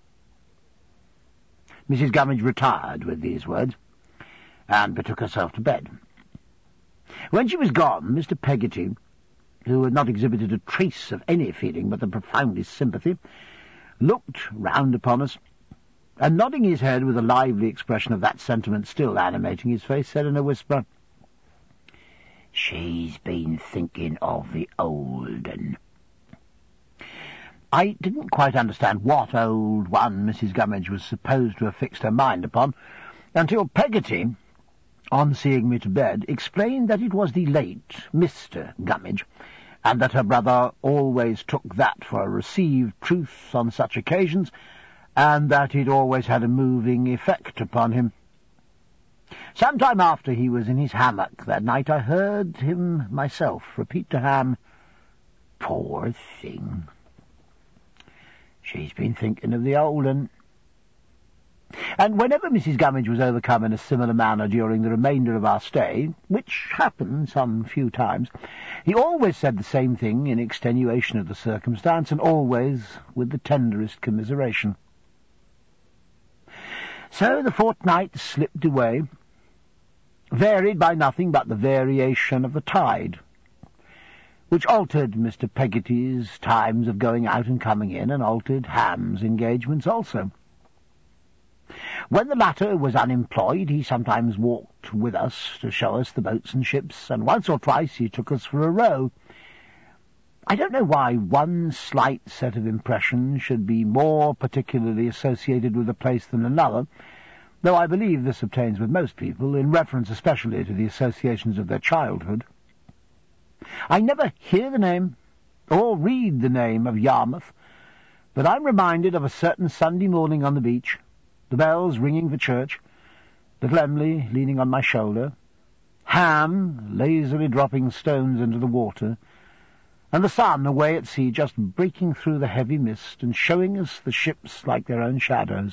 Mrs. Gummidge retired with these words, and betook herself to bed. When she was gone, Mr. Peggotty, who had not exhibited a trace of any feeling but the profoundest sympathy, looked round upon us, and nodding his head with a lively expression of that sentiment still animating his face, said in a whisper, "She's been thinking of the old 'un." I didn't quite understand what old one Mrs. Gummidge was supposed to have fixed her mind upon, until Peggotty, on seeing me to bed, explained that it was the late Mr. Gummidge, and that her brother always took that for a received truth on such occasions, and that it always had a moving effect upon him. Some time after he was in his hammock that night, I heard him myself repeat to Ham, "Poor thing. She's been thinking of the old 'un." And whenever Mrs. Gummidge was overcome in a similar manner during the remainder of our stay, which happened some few times, he always said the same thing in extenuation of the circumstance, and always with the tenderest commiseration. So the fortnight slipped away, varied by nothing but the variation of the tide, which altered Mr. Peggotty's times of going out and coming in, and altered Ham's engagements also. When the latter was unemployed, he sometimes walked with us to show us the boats and ships, and once or twice he took us for a row. I don't know why one slight set of impressions should be more particularly associated with a place than another, though I believe this obtains with most people, in reference especially to the associations of their childhood. I never hear the name, or read the name of Yarmouth, but I'm reminded of a certain Sunday morning on the beach, the bells ringing for church, little Emily leaning on my shoulder, Ham lazily dropping stones into the water, and the sun away at sea just breaking through the heavy mist and showing us the ships like their own shadows.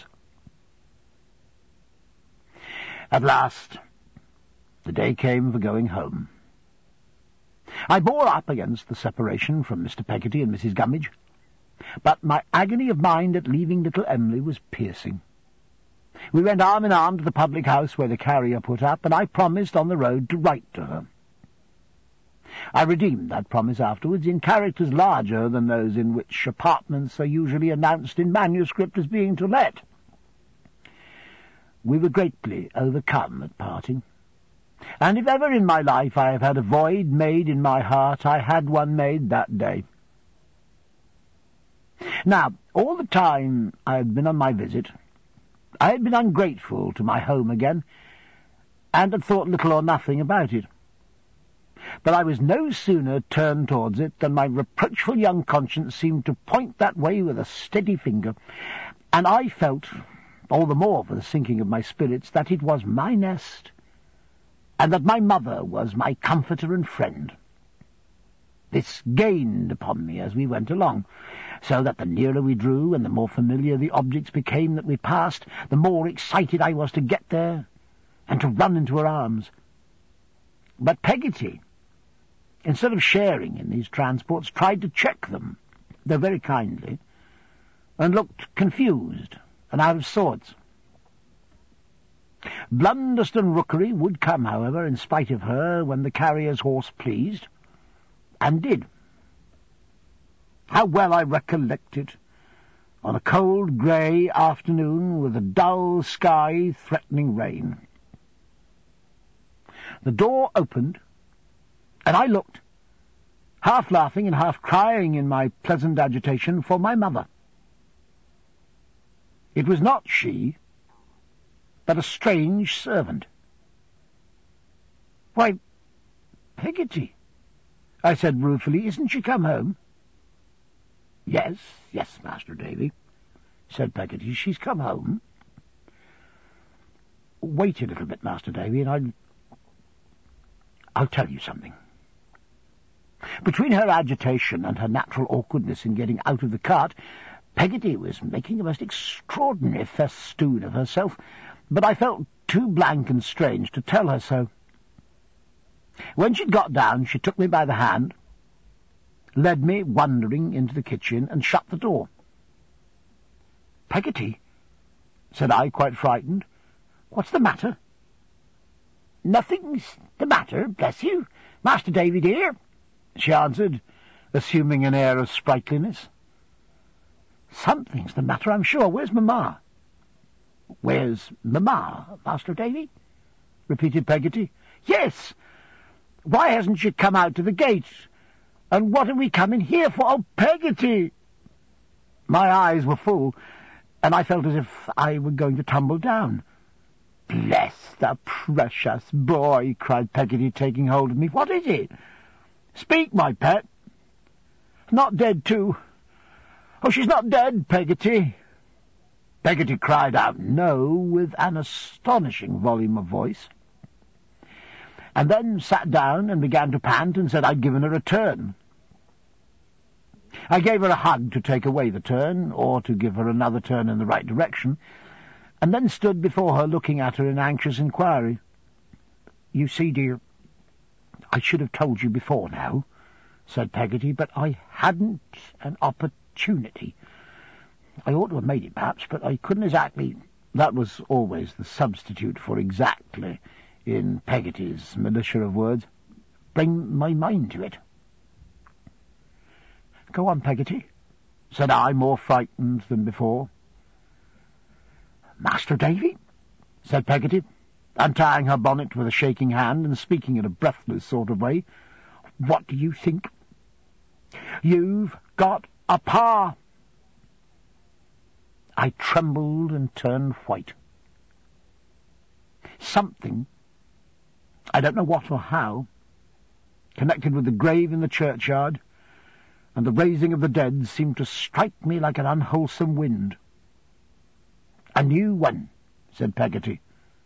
At last, the day came for going home. I bore up against the separation from Mr. Peggotty and Mrs. Gummidge, but my agony of mind at leaving little Emily was piercing. We went arm in arm to the public house where the carrier put up, and I promised on the road to write to her. I redeemed that promise afterwards in characters larger than those in which apartments are usually announced in manuscript as being to let. We were greatly overcome at parting, and if ever in my life I have had a void made in my heart, I had one made that day. Now, all the time I had been on my visit, I had been ungrateful to my home again, and had thought little or nothing about it. But I was no sooner turned towards it than my reproachful young conscience seemed to point that way with a steady finger, and I felt, all the more for the sinking of my spirits, that it was my nest, and that my mother was my comforter and friend. This gained upon me as we went along, so that the nearer we drew and the more familiar the objects became that we passed, the more excited I was to get there and to run into her arms. But Peggotty, instead of sharing in these transports, tried to check them, though very kindly, and looked confused and out of sorts. Blunderston Rookery would come, however, in spite of her, when the carrier's horse pleased, and did. How well I recollect it, on a cold grey afternoon with a dull sky threatening rain. The door opened, and I looked, half laughing and half crying in my pleasant agitation, for my mother. It was not she, but a strange servant. "Why, Peggotty," I said ruefully, "isn't she come home?" Yes, Master Davy," said Peggotty, "she's come home." "Wait a little bit, Master Davy, and I'll tell you something." Between her agitation and her natural awkwardness in getting out of the cart, Peggotty was making a most extraordinary festoon of herself, but I felt too blank and strange to tell her so. When she'd got down, she took me by the hand, led me, wondering, into the kitchen, and shut the door. "Peggotty," said I, quite frightened, "what's the matter?" "Nothing's the matter, bless you, Master Davy dear," she answered, assuming an air of sprightliness. "Something's the matter, I'm sure. Where's Mamma?" "Where's Mamma, Master Davy?" repeated Peggotty. "Yes. Why hasn't she come out to the gate? And what are we coming here for? Oh, Peggotty!" My eyes were full, and I felt as if I were going to tumble down. "Bless the precious boy!" cried Peggotty, taking hold of me. "What is it? Speak, my pet. Not dead, too? Oh, she's not dead, Peggotty." Peggotty cried out "No" with an astonishing volume of voice, and then sat down and began to pant and said I'd given her a turn. I gave her a hug to take away the turn, or to give her another turn in the right direction, and then stood before her looking at her in anxious inquiry. "You see, dear, I should have told you before now," said Peggotty, "but I hadn't an opportunity. I ought to have made it, perhaps, but I couldn't exactly—" That was always the substitute for exactly in Peggotty's militia of words. "Bring my mind to it." "Go on, Peggotty," said I, more frightened than before. "Master Davy," said Peggotty, untying her bonnet with a shaking hand and speaking in a breathless sort of way, "what do you think? You've got a pa." I trembled and turned white. Something, I don't know what or how, connected with the grave in the churchyard and the raising of the dead, seemed to strike me like an unwholesome wind. "A new one," said Peggotty.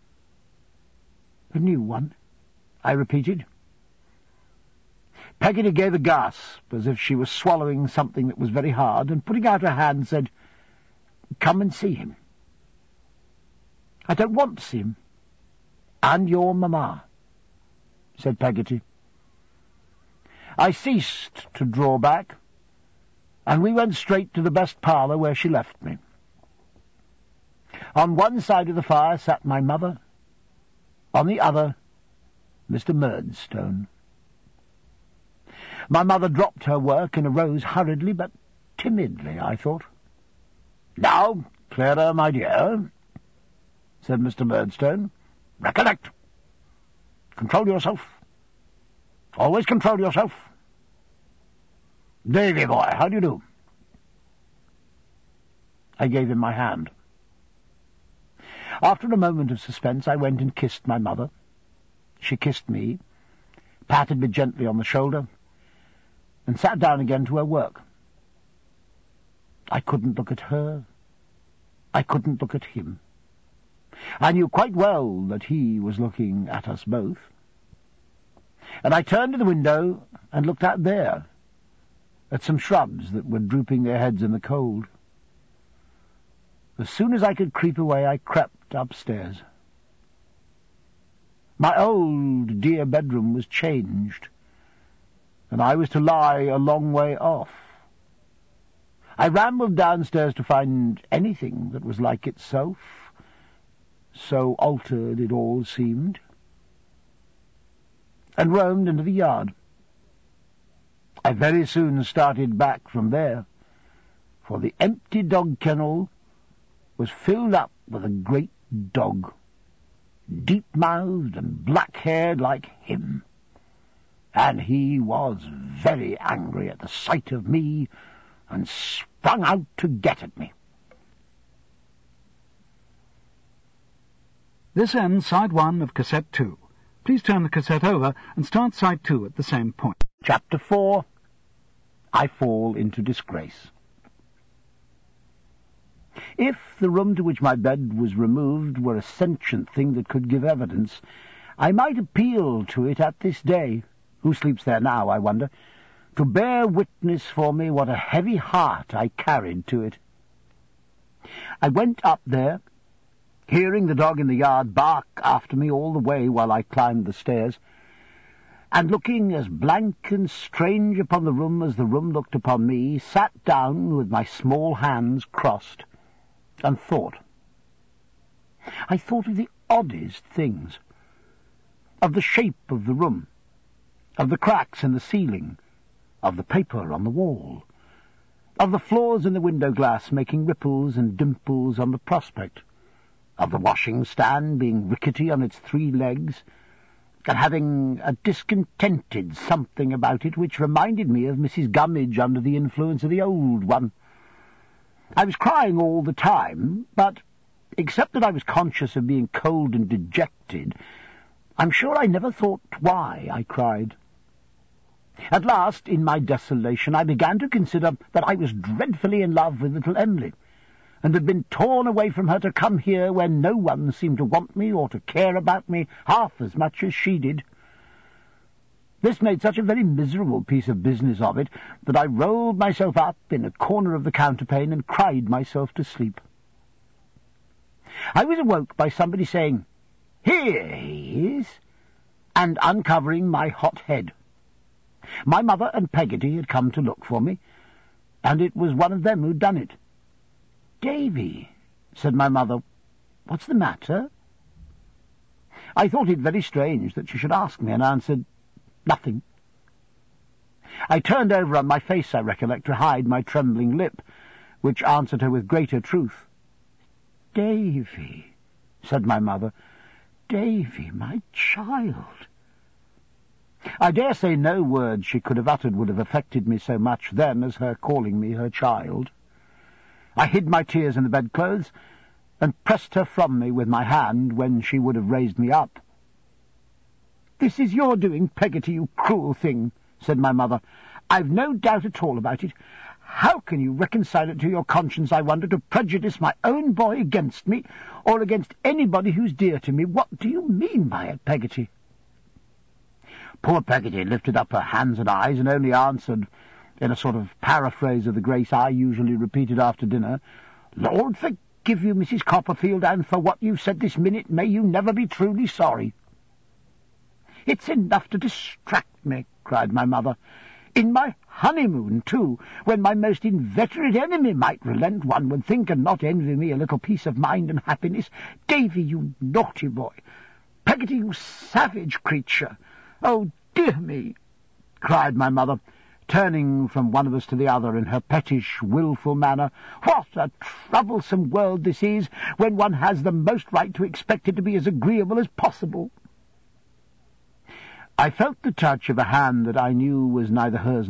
"A new one?" I repeated. Peggotty gave a gasp, as if she was swallowing something that was very hard, and putting out her hand said, "Come and see him." "I don't want to see him." "And your mamma," said Peggotty. I ceased to draw back, and we went straight to the best parlour, where she left me. On one side of the fire sat my mother, on the other, Mr. Murdstone. My mother dropped her work and arose hurriedly, but timidly, I thought. "Now, Clara, my dear," said Mr. Murdstone, "recollect. Control yourself. Always control yourself. Davy, boy, how do you do?" I gave him my hand. After a moment of suspense, I went and kissed my mother. She kissed me, patted me gently on the shoulder, and sat down again to her work. I couldn't look at her. I couldn't look at him. I knew quite well that he was looking at us both. And I turned to the window and looked out there, at some shrubs that were drooping their heads in the cold. As soon as I could creep away, I crept upstairs. My old dear bedroom was changed, and I was to lie a long way off. I rambled downstairs to find anything that was like itself, so altered it all seemed, and roamed into the yard. I very soon started back from there, for the empty dog kennel was filled up with a great dog, deep-mouthed and black-haired like him, and he was very angry at the sight of me and sprung out to get at me. This ends side 1 of cassette 2. Please turn the cassette over and start side 2 at the same point. Chapter 4. I Fall into Disgrace. If the room to which my bed was removed were a sentient thing that could give evidence, I might appeal to it at this day. Who sleeps there now, I wonder, to bear witness for me what a heavy heart I carried to it. I went up there, hearing the dog in the yard bark after me all the way while I climbed the stairs, and looking as blank and strange upon the room as the room looked upon me, sat down with my small hands crossed, and thought. I thought of the oddest things, of the shape of the room, of the cracks in the ceiling, of the paper on the wall, of the floors in the window glass making ripples and dimples on the prospect, of the washing stand being rickety on its 3 legs, and having a discontented something about it which reminded me of Mrs. Gummidge under the influence of the old one. I was crying all the time, but, except that I was conscious of being cold and dejected, I'm sure I never thought why I cried. At last, in my desolation, I began to consider that I was dreadfully in love with little Emily, and had been torn away from her to come here where no one seemed to want me or to care about me half as much as she did. This made such a very miserable piece of business of it that I rolled myself up in a corner of the counterpane and cried myself to sleep. I was awoke by somebody saying, "Here he is," and uncovering my hot head. My mother and Peggotty had come to look for me, and it was one of them who'd done it. "Davy," said my mother, "what's the matter?" I thought it very strange that she should ask me, and answered, "Nothing." I turned over on my face, I recollect, to hide my trembling lip, which answered her with greater truth. "Davy," said my mother, "Davy, my child." I dare say no words she could have uttered would have affected me so much then as her calling me her child. I hid my tears in the bedclothes, and pressed her from me with my hand when she would have raised me up. "This is your doing, Peggotty, you cruel thing," said my mother. "I've no doubt at all about it. How can you reconcile it to your conscience, I wonder, to prejudice my own boy against me, or against anybody who's dear to me? What do you mean by it, Peggotty?" Poor Peggotty lifted up her hands and eyes, and only answered, in a sort of paraphrase of the grace I usually repeated after dinner, "Lord forgive you, Mrs. Copperfield, and for what you've said this minute, may you never be truly sorry." "It's enough to distract me," cried my mother. In my honeymoon, too, when my most inveterate enemy might relent, one would think, and not envy me a little peace of mind and happiness. Davy, you naughty boy! Peggotty, you savage creature! Oh, dear me!" cried my mother, turning from one of us to the other in her pettish, wilful manner. "What a troublesome world this is, when one has the most right to expect it to be as agreeable as possible." I felt the touch of a hand that I knew was neither hers